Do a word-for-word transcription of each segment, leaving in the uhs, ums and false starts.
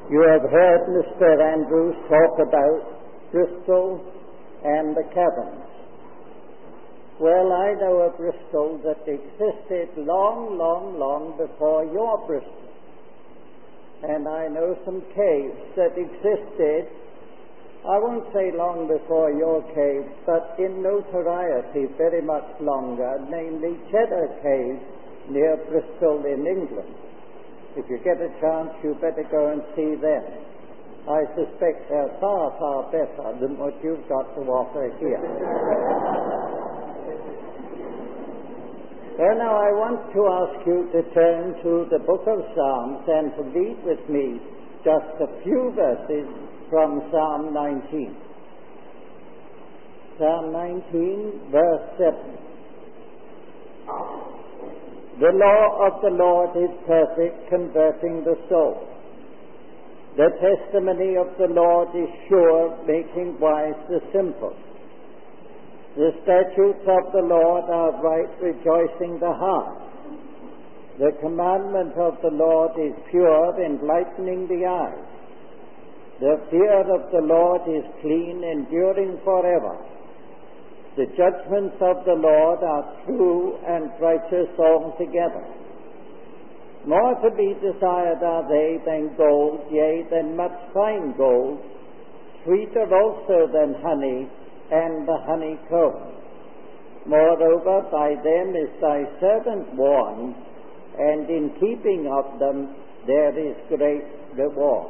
You have heard Mister Andrews talk about Bristol and the caverns. Well, I know a Bristol that existed long, long, long before your Bristol. And I know some caves that existed, I won't say long before your cave, but in notoriety very much longer, namely Cheddar Cave near Bristol in England. If you get a chance, you better go and see them. I suspect they're far, far better than what you've got to offer here. Well, now I want to ask you to turn to the book of Psalms and to read with me just a few verses from Psalm nineteen. Psalm nineteen, verse seven. The law of the Lord is perfect, converting the soul. The testimony of the Lord is sure, making wise the simple. The statutes of the Lord are right, rejoicing the heart. The commandment of the Lord is pure, enlightening the eyes. The fear of the Lord is clean, enduring forever. The judgments of the Lord are true and righteous altogether. More to be desired are they than gold, yea, than much fine gold, sweeter also than honey and the honeycomb. Moreover, by them is thy servant warned, and in keeping of them there is great reward.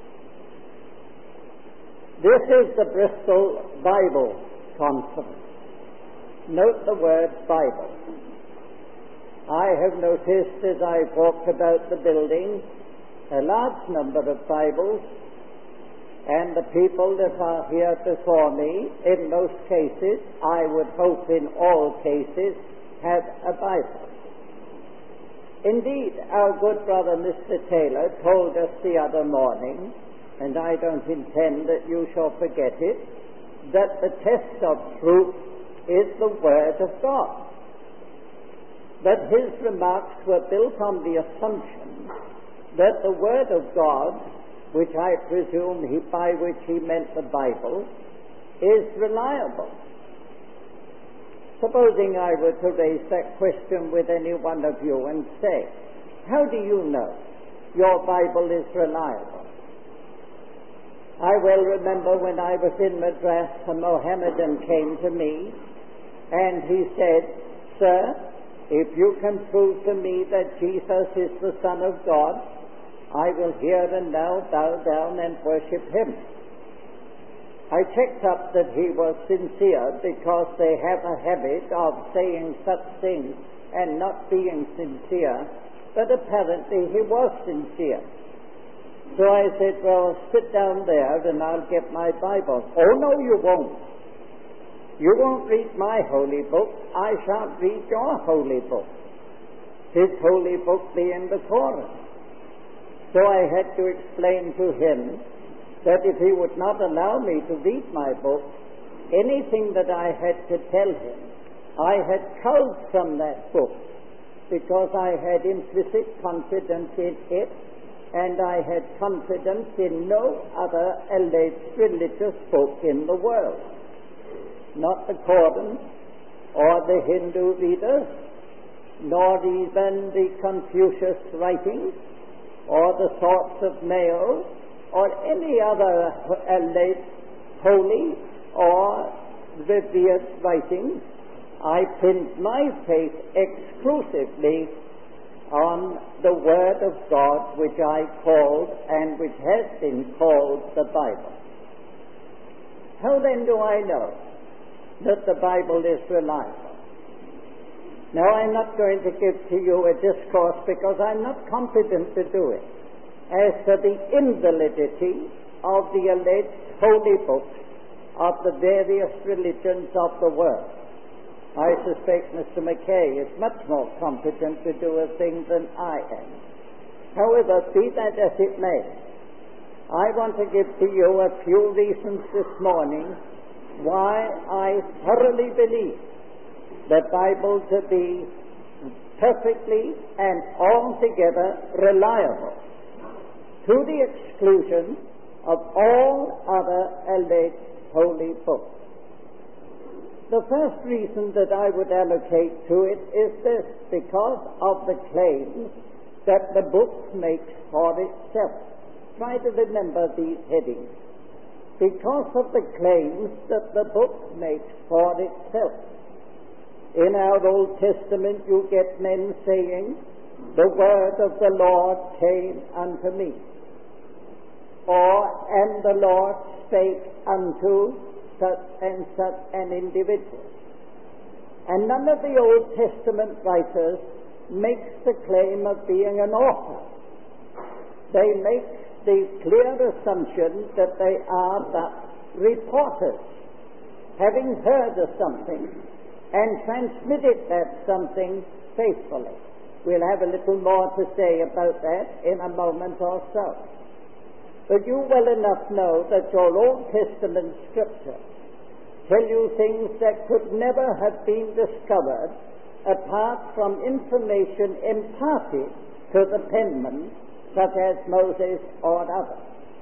This is the Bristol Bible Conference. Note the word Bible. I have noticed as I've walked about the building a large number of Bibles, and the people that are here before me, in most cases, I would hope in all cases, have a Bible. Indeed, our good brother Mister Taylor told us the other morning, and I don't intend that you shall forget it, that the test of truth is the Word of God. But his remarks were built on the assumption that the Word of God, which I presume he, by which he meant the Bible, is reliable. Supposing I were to raise that question with any one of you and say, how do you know your Bible is reliable? I well remember when I was in Madras, a Mohammedan came to me and he said, Sir, if you can prove to me that Jesus is the Son of God, I will here and now bow down and worship him. I checked up that he was sincere, because they have a habit of saying such things and not being sincere, but apparently he was sincere. So I said, well, sit down there and I'll get my Bible. Oh, no, you won't. You won't read my holy book. I shan't read your holy book. His holy book being the Quran. So I had to explain to him that if he would not allow me to read my book, anything that I had to tell him, I had culled from that book, because I had implicit confidence in it, and I had confidence in no other alleged religious book in the world. Not the Quran, or the Hindu Vedas, nor even the Confucius writings, or the Thoughts of Mayo, or any other alleged holy or revered writings. I pinned my faith exclusively on the Word of God, which I called, and which has been called, the Bible. How then do I know that the Bible is reliable? Now, I'm not going to give to you a discourse, because I'm not competent to do it, as to the invalidity of the alleged holy books of the various religions of the world. I suspect Mister McKay is much more competent to do a thing than I am. However, be that as it may, I want to give to you a few reasons this morning why I thoroughly believe the Bible to be perfectly and altogether reliable. to the exclusion of all other alleged holy books. The first reason that I would allocate to it is this: because of the claims that the book makes for itself. Try to remember these headings. Because of the claims that the book makes for itself. In our Old Testament you get men saying, "The word of the Lord came unto me," or "and the Lord spake unto such and such an individual." And none of the Old Testament writers makes the claim of being an author. They make the clear assumption that they are but reporters, having heard of something and transmitted that something faithfully. We'll have a little more to say about that in a moment or so. But you well enough know that your Old Testament scripture tell you things that could never have been discovered apart from information imparted to the penman, such as Moses or others.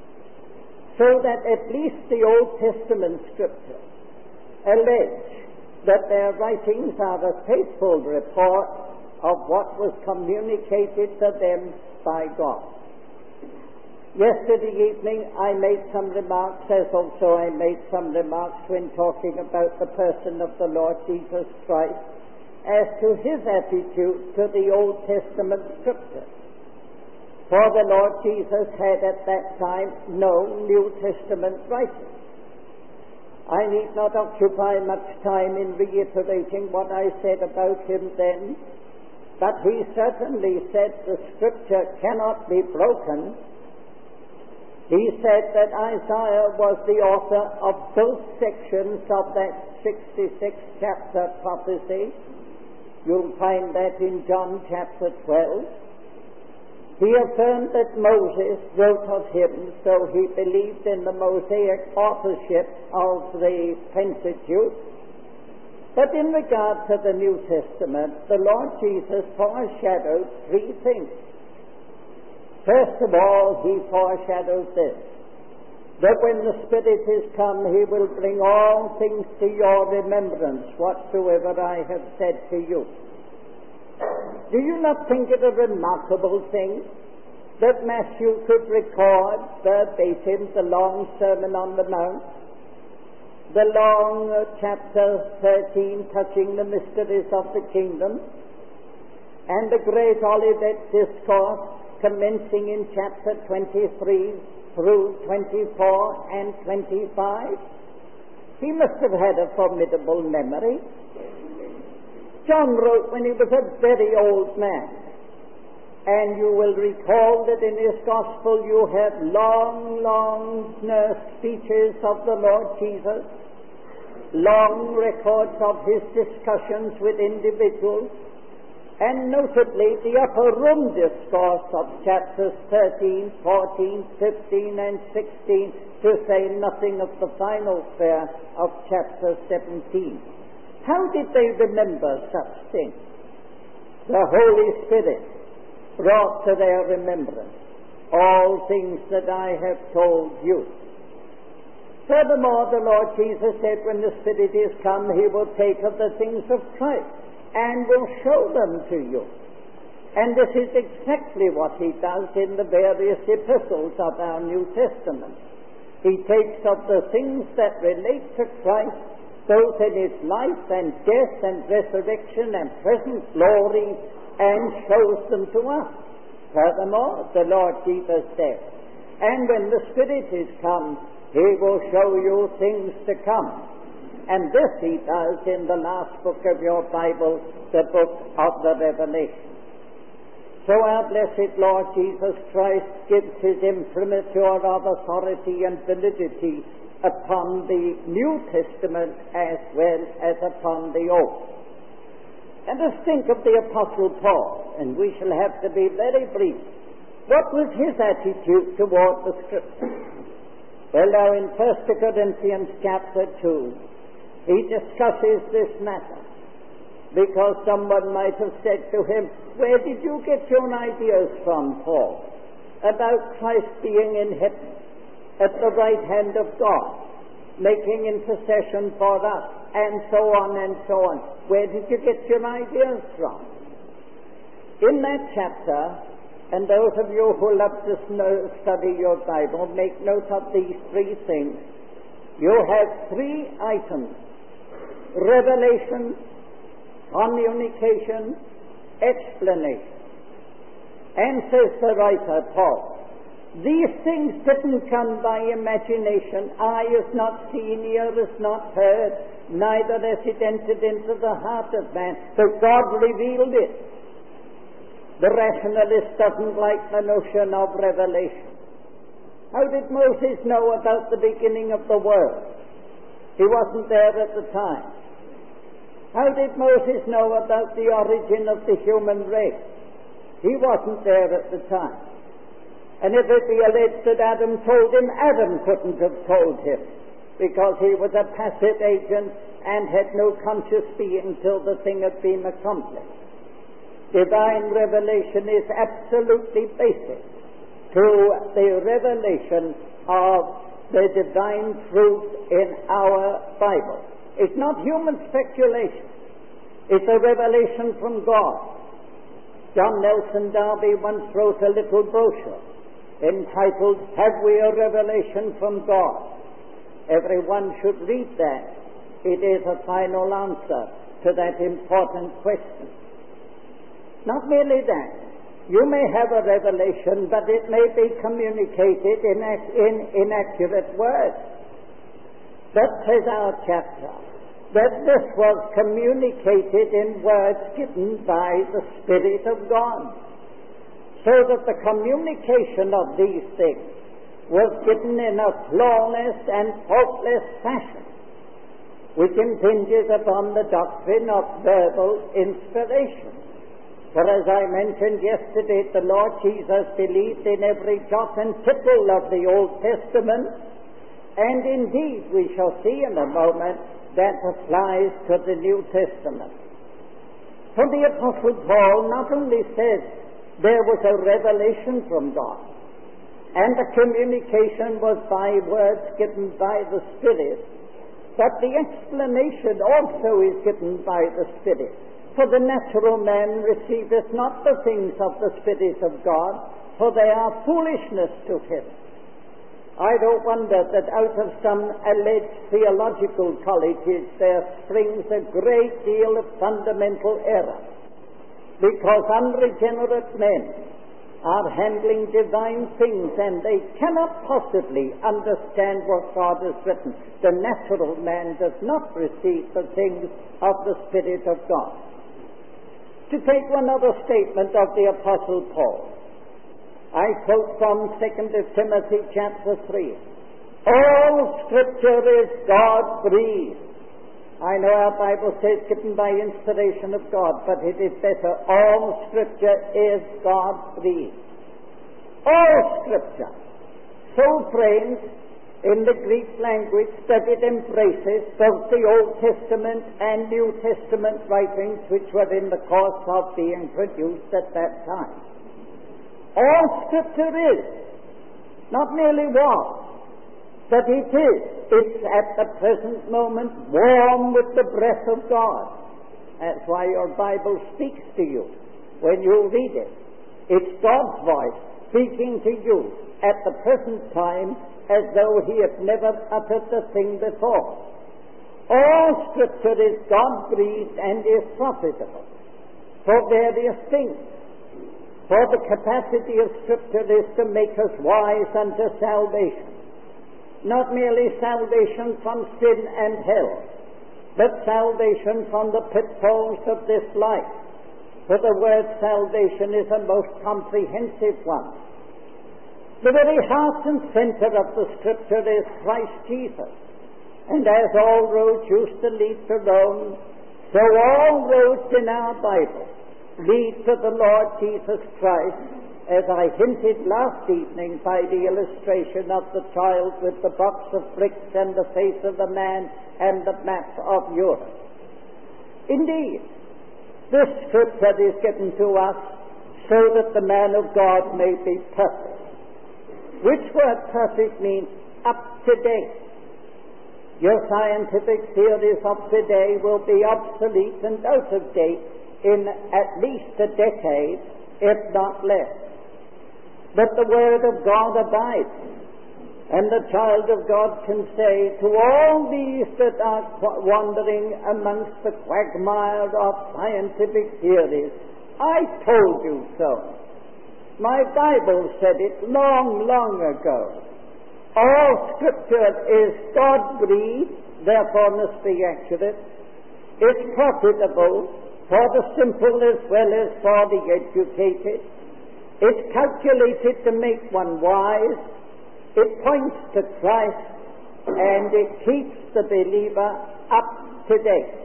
So that at least the Old Testament scripture allege that their writings are a faithful report of what was communicated to them by God. Yesterday evening I made some remarks, as also I made some remarks when talking about the person of the Lord Jesus Christ, as to his attitude to the Old Testament scripture. For the Lord Jesus had at that time no New Testament writing. I need not occupy much time in reiterating what I said about him then, but he certainly said the scripture cannot be broken. He said that Isaiah was the author of both sections of that sixty-sixth chapter prophecy. You'll find that in John chapter twelve. He affirmed that Moses wrote of him, so he believed in the Mosaic authorship of the Pentateuch. But in regard to the New Testament, the Lord Jesus foreshadowed three things. First of all, he foreshadowed this: that when the Spirit is come, he will bring all things to your remembrance, whatsoever I have said to you. Do you not think it a remarkable thing that Matthew could record verbatim the long Sermon on the Mount, the long uh, chapter thirteen touching the mysteries of the kingdom, and the great Olivet Discourse commencing in chapter twenty-three through twenty-four and twenty-five? He must have had a formidable memory. John wrote when he was a very old man, and you will recall that in his gospel you have long, long uh, speeches of the Lord Jesus, long records of his discussions with individuals, and notably the upper room discourse of chapters thirteen, fourteen, fifteen, and sixteen, to say nothing of the final prayer of chapter seventeen. How did they remember such things? The Holy Spirit brought to their remembrance all things that I have told you. Furthermore, the Lord Jesus said, when the Spirit is come, he will take of the things of Christ and will show them to you. And this is exactly what he does in the various epistles of our New Testament. He takes of the things that relate to Christ, both in his life and death and resurrection and present glory, and shows them to us. Furthermore, the Lord Jesus said, and when the Spirit is come, he will show you things to come. And this he does in the last book of your Bible, the book of the Revelation. So our blessed Lord Jesus Christ gives his imprimatur of authority and validity upon the New Testament as well as upon the Old. And let's think of the Apostle Paul, and we shall have to be very brief. What was his attitude toward the Scripture? Well, now in First Corinthians chapter two, he discusses this matter, because someone might have said to him, where did you get your ideas from, Paul? about Christ being in heaven at the right hand of God, making intercession for us, and so on and so on. Where did you get your ideas from? In that chapter, and those of you who love to study your Bible, make note of these three things. You have three items: revelation, communication, explanation. And says the writer, Paul, these things didn't come by imagination. Eye has not seen, ear has not heard, neither has it entered into the heart of man, but God revealed it. The rationalist doesn't like the notion of revelation. How did Moses know about the beginning of the world? He wasn't there at the time. How did Moses know about the origin of the human race? He wasn't there at the time. And if it be alleged that Adam told him, Adam couldn't have told him, because he was a passive agent and had no conscious being till the thing had been accomplished. Divine revelation is absolutely basic to the revelation of the divine truth in our Bible. It's not human speculation. It's a revelation from God. John Nelson Darby once wrote a little brochure entitled, Have We a Revelation from God? Everyone should read that. It is a final answer to that important question. Not merely that. You may have a revelation, but it may be communicated in, in inaccurate words. That says our chapter, that this was communicated in words given by the Spirit of God, so that the communication of these things was given in a flawless and faultless fashion, which impinges upon the doctrine of verbal inspiration. For as I mentioned yesterday, the Lord Jesus believed in every jot and tittle of the Old Testament, and indeed we shall see in a moment that applies to the New Testament. For the Apostle Paul not only says there was a revelation from God, and the communication was by words given by the Spirit, but the explanation also is given by the Spirit. For the natural man receiveth not the things of the Spirit of God, for they are foolishness to him. I don't wonder that out of some alleged theological colleges there springs a great deal of fundamental error, because unregenerate men are handling divine things and they cannot possibly understand what God has written. The natural man does not receive the things of the Spirit of God. To take one other statement of the Apostle Paul, I quote from Second Timothy chapter three. All Scripture is God-breathed. I know our Bible says given by inspiration of God, but it is better. All Scripture is God-breathed. All Scripture, so framed in the Greek language that it embraces both the Old Testament and New Testament writings which were in the course of being produced at that time. All Scripture is, not merely was, but it is. It's at the present moment warm with the breath of God. That's why your Bible speaks to you when you read it. It's God's voice speaking to you at the present time as though He had never uttered the thing before. All Scripture is God-breathed and is profitable for various things. For the capacity of Scripture is to make us wise unto salvation. Not merely salvation from sin and hell, but salvation from the pitfalls of this life. For the word salvation is a most comprehensive one. The very heart and center of the Scripture is Christ Jesus. And as all roads used to lead to Rome, so all roads in our Bible lead to the Lord Jesus Christ, as I hinted last evening by the illustration of the child with the box of bricks and the face of the man and the map of Europe. Indeed, this Scripture is given to us so that the man of God may be perfect. which word perfect means up to date. Your scientific theories of today will be obsolete and out of date in at least a decade, if not less. But the Word of God abides, and the child of God can say to all these that are wandering amongst the quagmire of scientific theories, I told you so. My Bible said it long, long ago. All Scripture is God-breathed, therefore must be accurate. It's profitable for the simple as well as for the educated. It's calculated to make one wise. It points to Christ, and it keeps the believer up to date.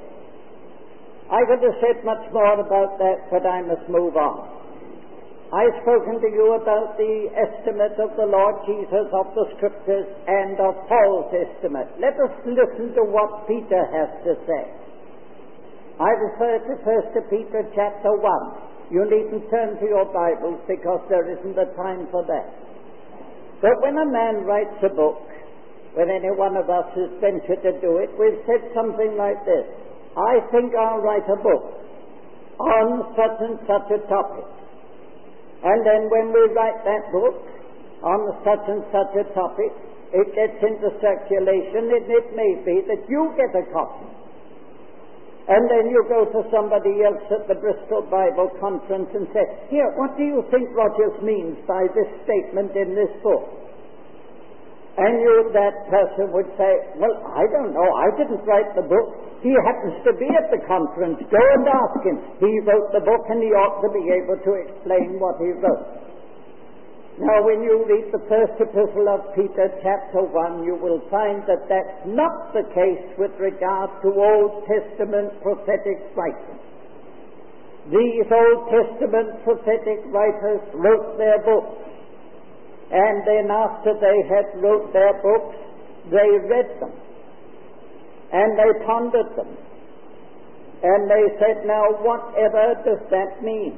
I could have said much more about that, but I must move on. I've spoken to you about the estimate of the Lord Jesus of the Scriptures and of Paul's estimate. Let us listen to what Peter has to say. I refer to First Peter chapter one. You needn't turn to your Bibles because there isn't the time for that. But when a man writes a book, when any one of us has ventured to do it, we've said something like this: I think I'll write a book on such and such a topic. And then when we write that book on such and such a topic, it gets into circulation, and it may be that you get a copy. And then you go to somebody else at the Bristol Bible Conference and say, here, what do you think Rogers means by this statement in this book? And you, that person would say, well, I don't know, I didn't write the book. He happens to be at the conference. Go and ask him. He wrote the book, and he ought to be able to explain what he wrote. Now, when you read the first epistle of Peter, chapter one, you will find that that's not the case with regard to Old Testament prophetic writers. These Old Testament prophetic writers wrote their books, and then after they had wrote their books, they read them. And they pondered them. And they said, now, whatever does that mean?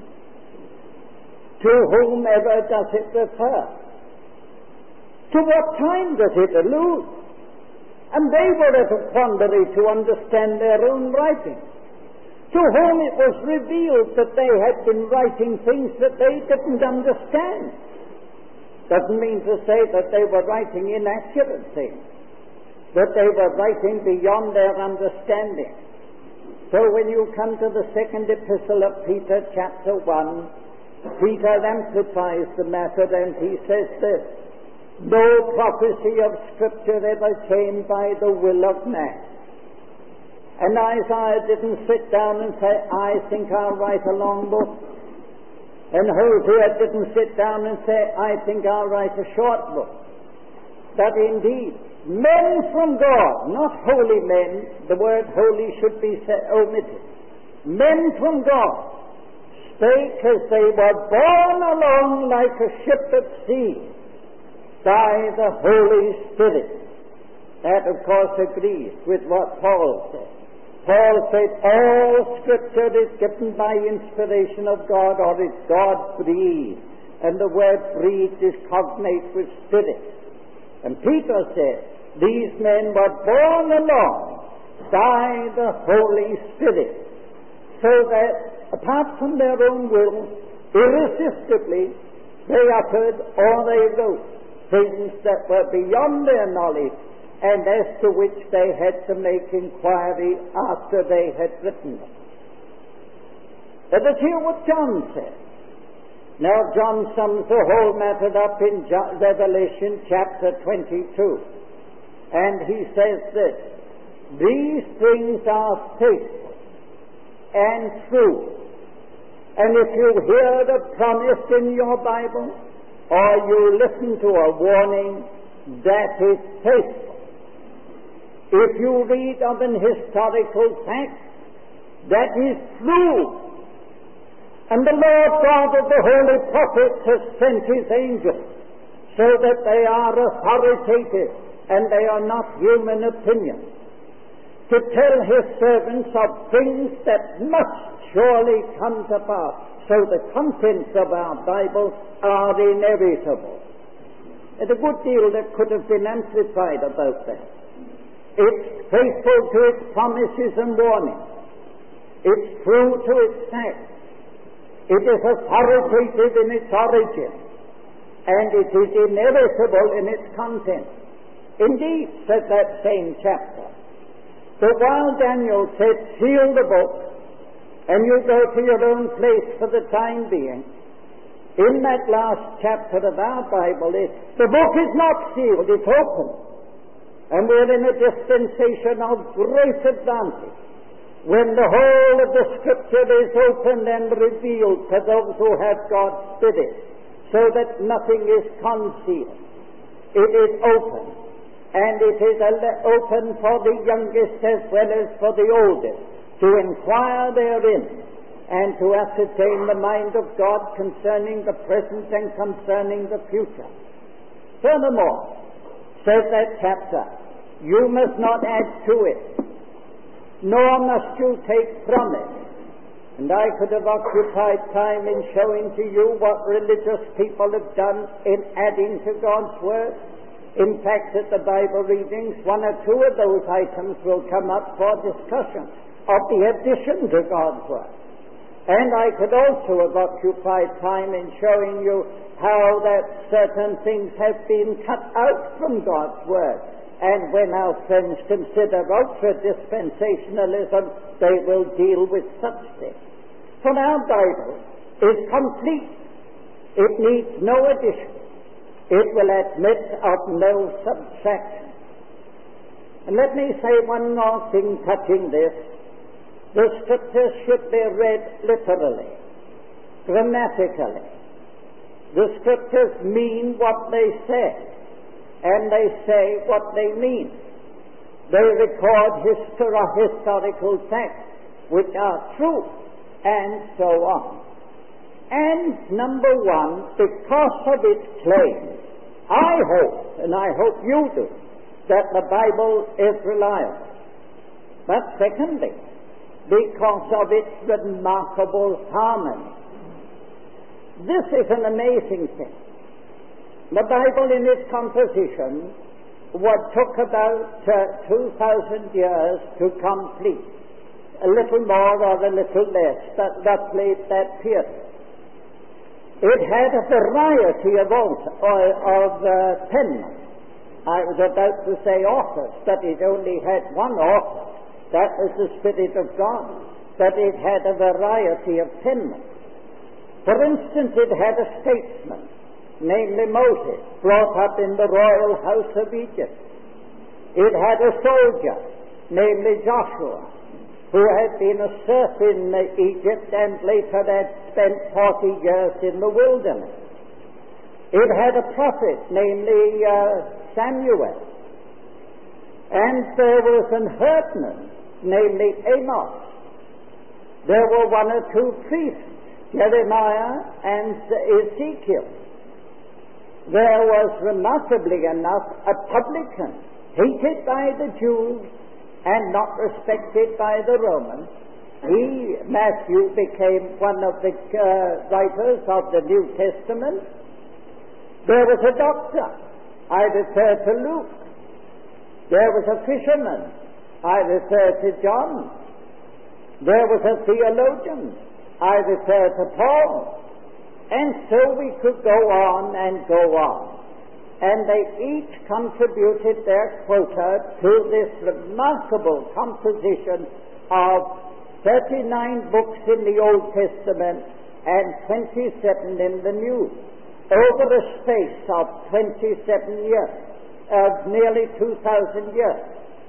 To whomever does it refer? To what time does it allude? And they were at a quandary to understand their own writing. To whom it was revealed that they had been writing things that they didn't understand. Doesn't mean to say that they were writing inaccurate things, but they were writing beyond their understanding. So when you come to the second epistle of Peter, chapter one, Peter amplifies the matter, and he says this: no prophecy of Scripture ever came by the will of man. And Isaiah didn't sit down and say, I think I'll write a long book. And Hosea didn't sit down and say, I think I'll write a short book. But indeed, men from God, not holy men, the word holy should be omitted. Men from God spake as they were borne along like a ship at sea by the Holy Spirit. That, of course, agrees with what Paul said. Paul said, all Scripture is given by inspiration of God, or is God-breathed. And the word breathed is cognate with spirit. And Peter said, these men were borne along by the Holy Spirit, so that, apart from their own will, irresistibly, they uttered or they wrote things that were beyond their knowledge, and as to which they had to make inquiry after they had written them. Let us hear what John said. Now, John sums the whole matter up in Revelation chapter twenty-two. And he says this: these things are faithful and true. And if you hear the promise in your Bible, or you listen to a warning, that is faithful. If you read of an historical fact, that is true. And the Lord God of the holy prophets has sent his angels so that they are authoritative and they are not human opinions, to tell his servants of things that must surely come to pass. So the contents of our Bible are inevitable. and a good deal that could have been amplified about that. It's faithful to its promises and warnings. It's true to its facts. It is authoritative in its origin, and it is inevitable in its content. Indeed, said that same chapter, that while Daniel said, seal the book, and you go to your own place for the time being, in that last chapter of our Bible, is, the book is not sealed, it's open. And we're in a dispensation of great advantage, when the whole of the Scripture is opened and revealed to those who have God's Spirit, so that nothing is concealed. It is open, and it is open for the youngest as well as for the oldest, to inquire therein, and to ascertain the mind of God concerning the present and concerning the future. Furthermore, says that chapter, you must not add to it, nor must you take from it. And I could have occupied time in showing to you what religious people have done in adding to God's Word. In fact, at the Bible readings, one or two of those items will come up for discussion of the addition to God's Word. And I could also have occupied time in showing you how that certain things have been cut out from God's Word. And when our friends consider ultra-dispensationalism, they will deal with such things. For our Bible is complete. It needs no addition. It will admit of no subtraction. And let me say one more thing touching this. The Scriptures should be read literally, grammatically. The Scriptures mean what they say, and they say what they mean. They record histor- historical facts which are true, and so on. And number one, because of its claims, I hope, and I hope you do, that the Bible is reliable. But secondly, because of its remarkable harmony. This is an amazing thing. The Bible in its composition what took about uh, two thousand years to complete, a little more or a little less, but roughly that period. It had a variety of, author, of uh, penmen. I was about to say authors, but it only had one author. That was the Spirit of God. But it had a variety of penmen. For instance, it had a statesman, namely Moses, brought up in the royal house of Egypt. It had a soldier, namely Joshua, who had been a serf in Egypt and later had spent forty years in the wilderness. It had a prophet, namely uh, Samuel. And there was an herdman, namely Amos. There were one or two priests, Jeremiah and Ezekiel. There was, remarkably enough, a publican, hated by the Jews and not respected by the Romans. He, Matthew, became one of the uh, writers of the New Testament. There was a doctor. I refer to Luke. There was a fisherman. I refer to John. There was a theologian. I refer to Paul. And so we could go on and go on. And they each contributed their quota to this remarkable composition of thirty-nine books in the Old Testament and twenty-seven in the New, over a space of twenty-seven years, of nearly two thousand years.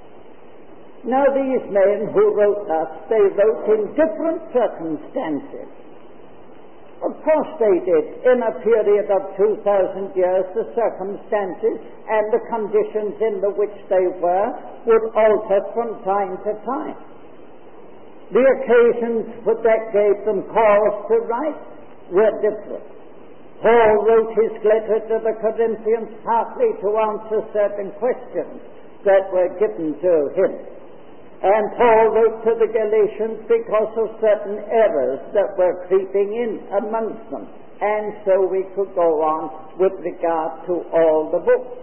Now these men who wrote us, they wrote in different circumstances. Of course they did. In a period of two thousand years, the circumstances and the conditions in the which they were would alter from time to time. The occasions that gave them cause to write were different. Paul wrote his letter to the Corinthians partly to answer certain questions that were given to him. And Paul wrote to the Galatians because of certain errors that were creeping in amongst them. and so we could go on with regard to all the books.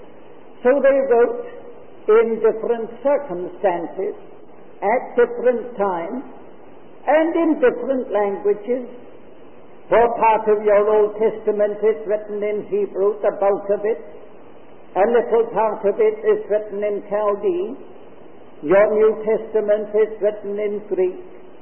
So they wrote in different circumstances, at different times, and in different languages. For part of your Old Testament is written in Hebrew, the bulk of it. A little part of it is written in Chaldee. Your New Testament is written in Greek.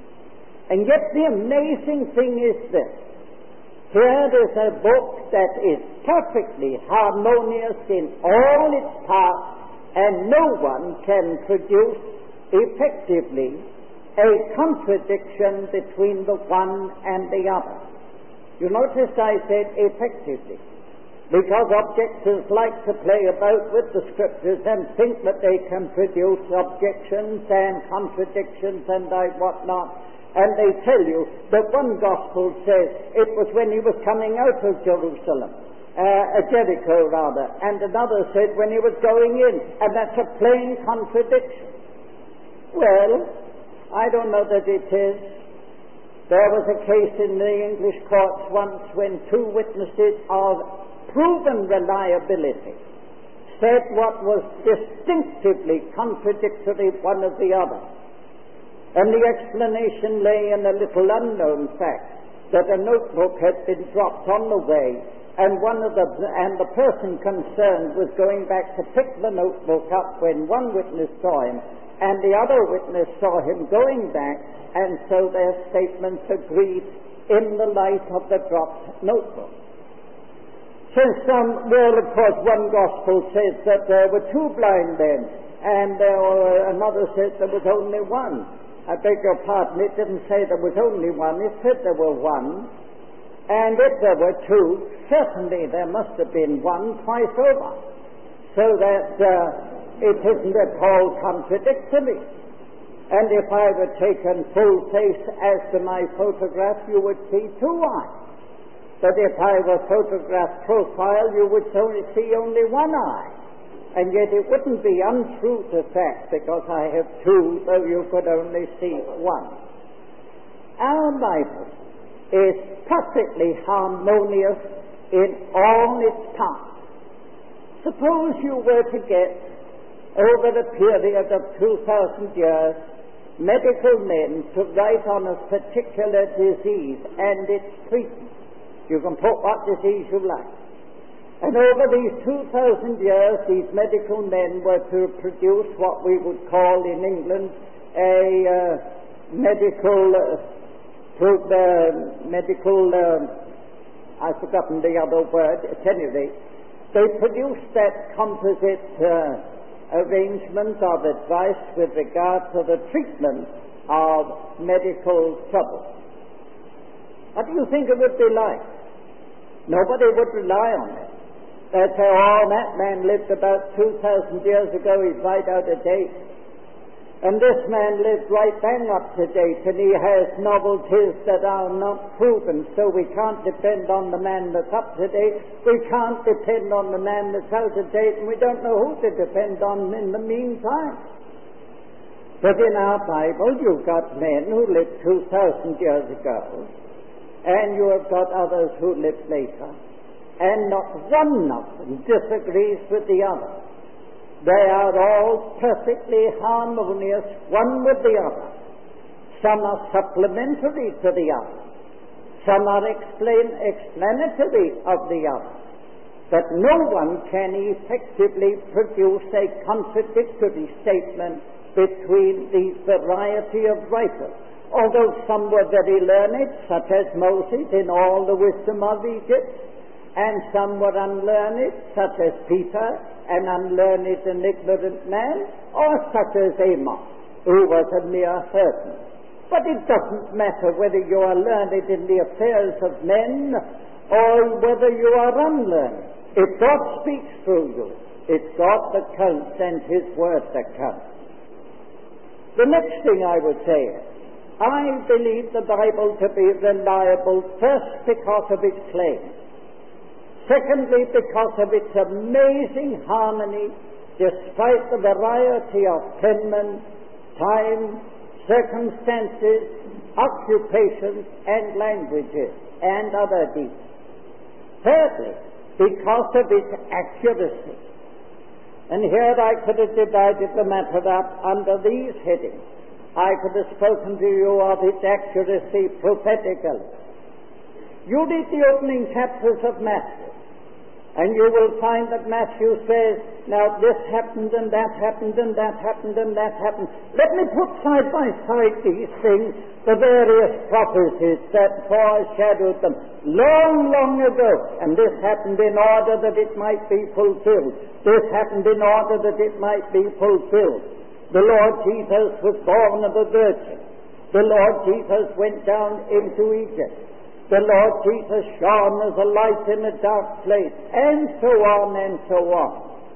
And yet the amazing thing is this. Here is a book that is perfectly harmonious in all its parts, and no one can produce effectively a contradiction between the one and the other. You notice I said effectively, because objectors like to play about with the Scriptures and think that they can produce objections and contradictions and I whatnot. And they tell you that one gospel says it was when he was coming out of Jerusalem, uh, Jericho rather, and another said when he was going in, and that's a plain contradiction. Well, I don't know that it is. There was a case in the English courts once when two witnesses of proven reliability said what was distinctively contradictory one of the other. And the explanation lay in a little unknown fact that a notebook had been dropped on the way, and one of the and the person concerned was going back to pick the notebook up when one witness saw him, and the other witness saw him going back, and so their statements agreed in the light of the dropped notebook. Since some, well, of course, one gospel says that there were two blind men, and uh, another says there was only one. I beg your pardon, it didn't say there was only one, it said there were one. And if there were two, certainly there must have been one twice over. So that uh, it isn't at all contradictory. And if I were taken full face as to my photograph, you would see two eyes. But if I were photographed profile, you would only see only one eye. And yet it wouldn't be untrue to fact because I have two, though you could only see one. Our Bible is perfectly harmonious in all its parts. Suppose you were to get, over the period of two thousand years, medical men to write on a particular disease and its treatment. You can put what disease you like. And over these two thousand years, these medical men were to produce what we would call in England a uh, medical, uh, to, uh, medical, uh, I've forgotten the other word, at any rate. They produced that composite uh, arrangement of advice with regard to the treatment of medical trouble. What do you think it would be like? Nobody would rely on it. They'd say, oh, that man lived about two thousand years ago, he's right out of date. And this man lived right bang up to date, and he has novelties that are not proven, so we can't depend on the man that's up to date, we can't depend on the man that's out of date, and we don't know who to depend on in the meantime. But in our Bible, you've got men who lived two thousand years ago, and you have got others who lived later. And not one of them disagrees with the other. They are all perfectly harmonious, one with the other. Some are supplementary to the other. Some are explain, explanatory of the other. But no one can effectively produce a contradictory statement between the variety of writers. Although some were very learned, such as Moses in all the wisdom of Egypt, and some were unlearned, such as Peter, an unlearned and ignorant man, or such as Amos, who was a mere herdsman. But it doesn't matter whether you are learned in the affairs of men or whether you are unlearned. If God speaks through you, it's God that counts and His word that counts. The next thing I would say is, I believe the Bible to be reliable first because of its claims. Secondly, because of its amazing harmony, despite the variety of penmen, time, circumstances, occupations, and languages, and other deeds. Thirdly, because of its accuracy. And here I could have divided the matter up under these headings. I could have spoken to you of its accuracy prophetically. You read the opening chapters of Matthew, and you will find that Matthew says, now this happened and that happened and that happened and that happened. Let me put side by side these things, the various prophecies that foreshadowed them long, long ago. And this happened in order that it might be fulfilled. This happened in order that it might be fulfilled. The Lord Jesus was born of a virgin. The Lord Jesus went down into Egypt. The Lord Jesus shone as a light in a dark place, and so on and so on.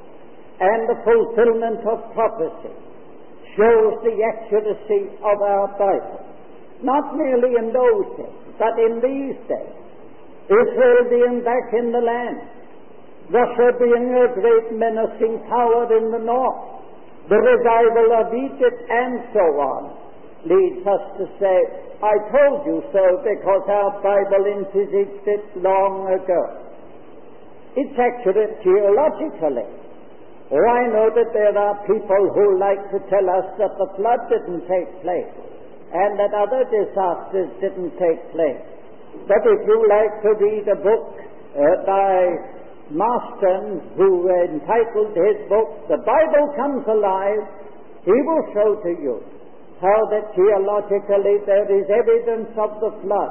And the fulfillment of prophecy shows the accuracy of our Bible. Not merely in those days, but in these days. Israel being back in the land, Russia being a great menacing power in the north, the revival of Egypt, and so on, leads us to say, I told you so because our Bible envisaged it long ago. It's accurate geologically. Oh, I know that there are people who like to tell us that the flood didn't take place and that other disasters didn't take place. But if you like to read a book uh, by Marston, who entitled his book, The Bible Comes Alive, he will show to you how that geologically there is evidence of the flood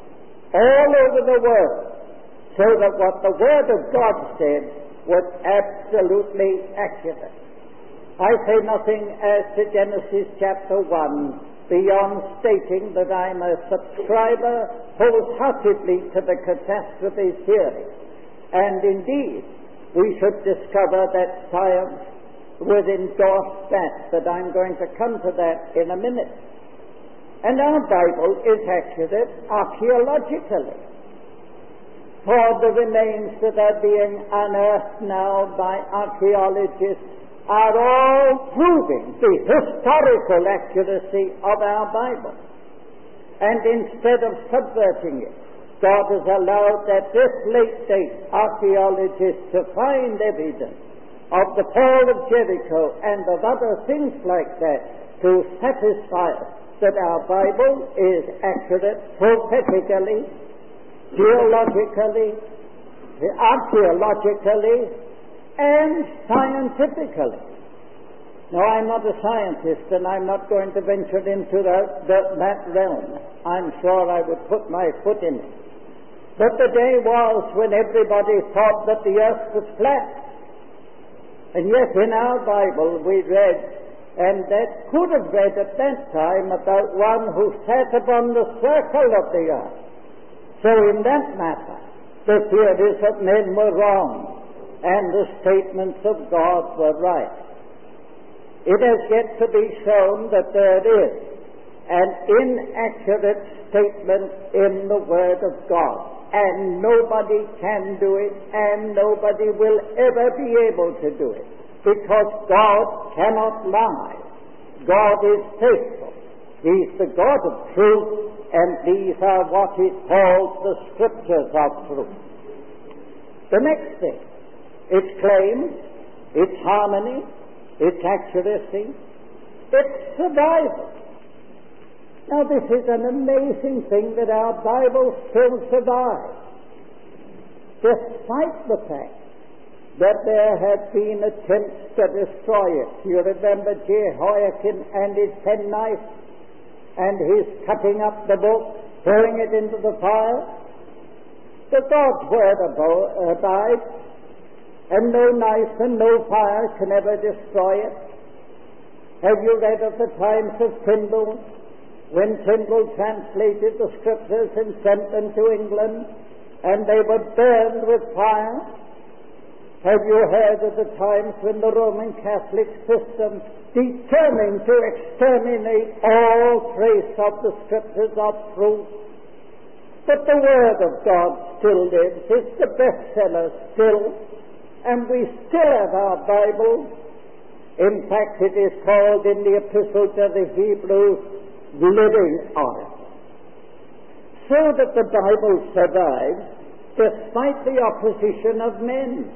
all over the world, so that what the Word of God said was absolutely accurate. I say nothing as to Genesis chapter one, beyond stating that I'm a subscriber wholeheartedly to the catastrophe theory. And indeed, we should discover that science would endorse that, but I'm going to come to that in a minute. And our Bible is accurate archaeologically. For the remains that are being unearthed now by archaeologists are all proving the historical accuracy of our Bible. And instead of subverting it, God has allowed at this late date archaeologists to find evidence of the fall of Jericho and of other things like that to satisfy us that our Bible is accurate prophetically, geologically, archaeologically, and scientifically. Now, I'm not a scientist, and I'm not going to venture into that, that, that realm. I'm sure I would put my foot in it. But the day was when everybody thought that the earth was flat. And yet in our Bible we read, and that could have read at that time, about one who sat upon the circle of the earth. So in that matter, the theories of men were wrong, and the statements of God were right. It has yet to be shown that there is an inaccurate statement in the Word of God. And nobody can do it, and nobody will ever be able to do it, because God cannot lie. God is faithful. He's the God of truth, and these are what he calls the Scriptures of truth. The next thing, its claims, its harmony, its accuracy, its survival. Now, this is an amazing thing that our Bible still survives, despite the fact that there have been attempts to destroy it. You remember Jehoiakim and his penknife, and his cutting up the book, throwing it into the fire. But God's word abides, and no knife and no fire can ever destroy it. Have you read of the times of Tyndale, when Tyndale translated the Scriptures and sent them to England, and they were burned with fire? Have you heard of the times when the Roman Catholic system determined to exterminate all trace of the Scriptures of truth? But the Word of God still lives. It's the bestseller still, and we still have our Bible. In fact, it is called in the Epistle to the Hebrews living oracle. So that the Bible survives despite the opposition of men,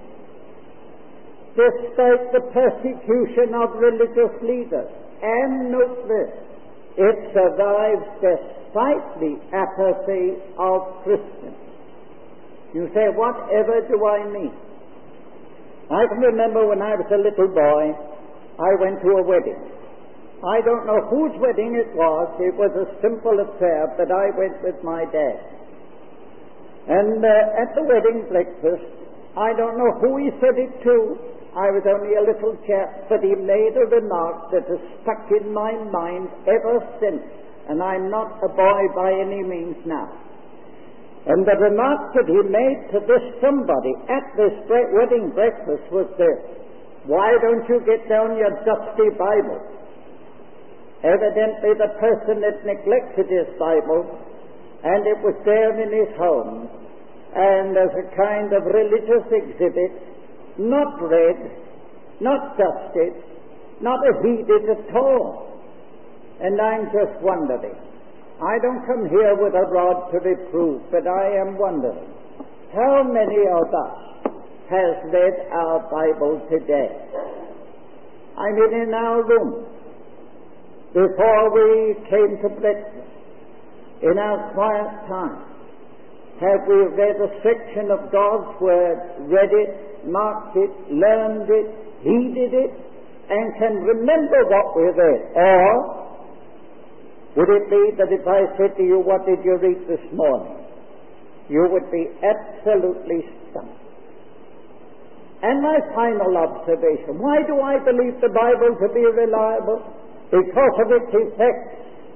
despite the persecution of religious leaders. And note this, it survives despite the apathy of Christians. You say, whatever do I mean? I can remember when I was a little boy, I went to a wedding. I don't know whose wedding it was. It was a simple affair, but I went with my dad. And uh, at the wedding breakfast, I don't know who he said it to. I was only a little chap, but he made a remark that has stuck in my mind ever since. And I'm not a boy by any means now. And the remark that he made to this somebody at this bre- wedding breakfast was this: why don't you get down your dusty Bible? Evidently the person had neglected his Bible, and it was there in his home, and as a kind of religious exhibit, not read, not dusted, not heeded at all. And I'm just wondering, I don't come here with a rod to reprove, but I am wondering, how many of us has read our Bible today? I mean, in our room, before we came to breakfast, in our quiet time, have we read a section of God's Word, read it, marked it, learned it, heeded it, and can remember what we read? Or would it be that if I said to you, what did you read this morning? You would be absolutely stumped. And my final observation, why do I believe the Bible to be reliable? Because of its effects.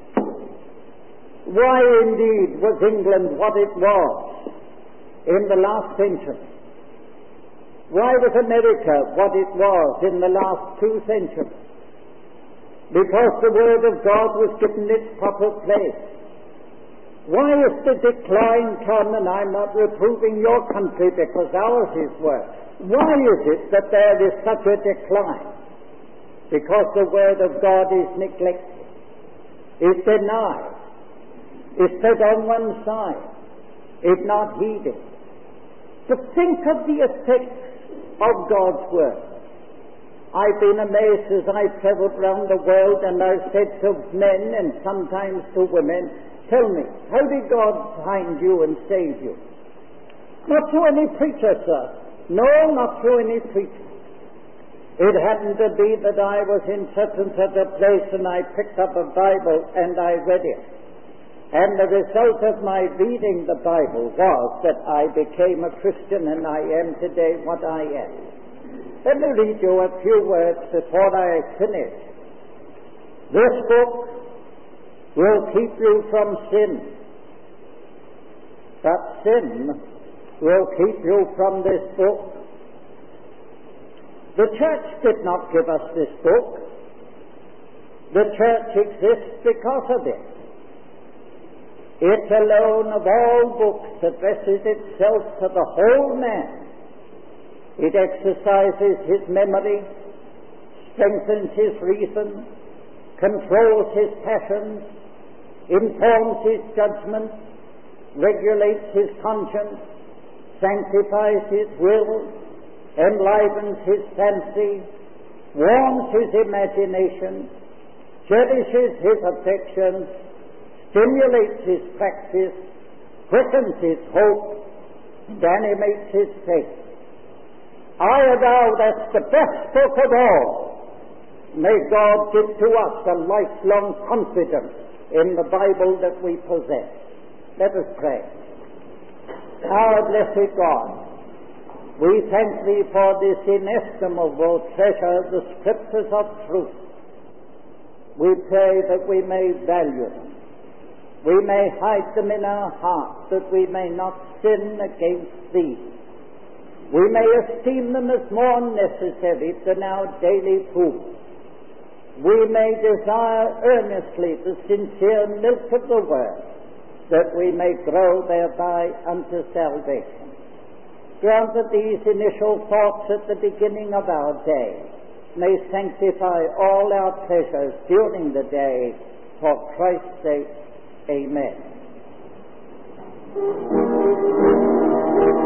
Why indeed was England what it was in the last century? Why was America what it was in the last two centuries? Because the Word of God was given its proper place. Why is the decline come? And I'm not reproving your country because ours is worse. Why is it that there is such a decline? Because the Word of God is neglected, is denied, is set on one side, is not heeded. But think of the effects of God's Word. I've been amazed as I've traveled around the world, and I've said to men and sometimes to women, tell me, how did God find you and save you? Not through any preacher, sir. No, not through any preacher. It happened to be that I was in such and such a place, and I picked up a Bible and I read it. And the result of my reading the Bible was that I became a Christian, and I am today what I am. Let me read you a few words before I finish. This book will keep you from sin, but sin will keep you from this book. The church did not give us this book. The church exists because of it. It alone of all books addresses itself to the whole man. It exercises his memory, strengthens his reason, controls his passions, informs his judgment, regulates his conscience, sanctifies his will, enlivens his fancy, warms his imagination, cherishes his affections, stimulates his practice, quickens his hope, and animates his faith. I avow that's the best book of all. May God give to us a lifelong confidence in the Bible that we possess. Let us pray. Our blessed God, we thank Thee for this inestimable treasure, the Scriptures of truth. We pray that we may value them. We may hide them in our hearts, that we may not sin against Thee. We may esteem them as more necessary than our daily food. We may desire earnestly the sincere milk of the Word, that we may grow thereby unto salvation. Grant that these initial thoughts at the beginning of our day may sanctify all our pleasures during the day. For Christ's sake, amen.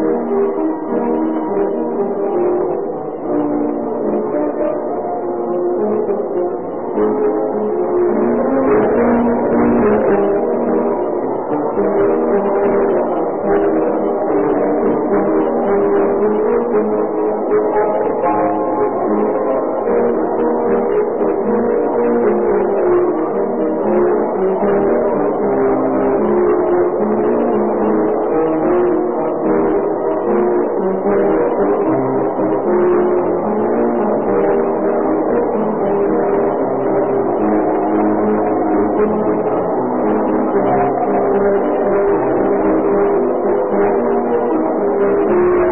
Thank you.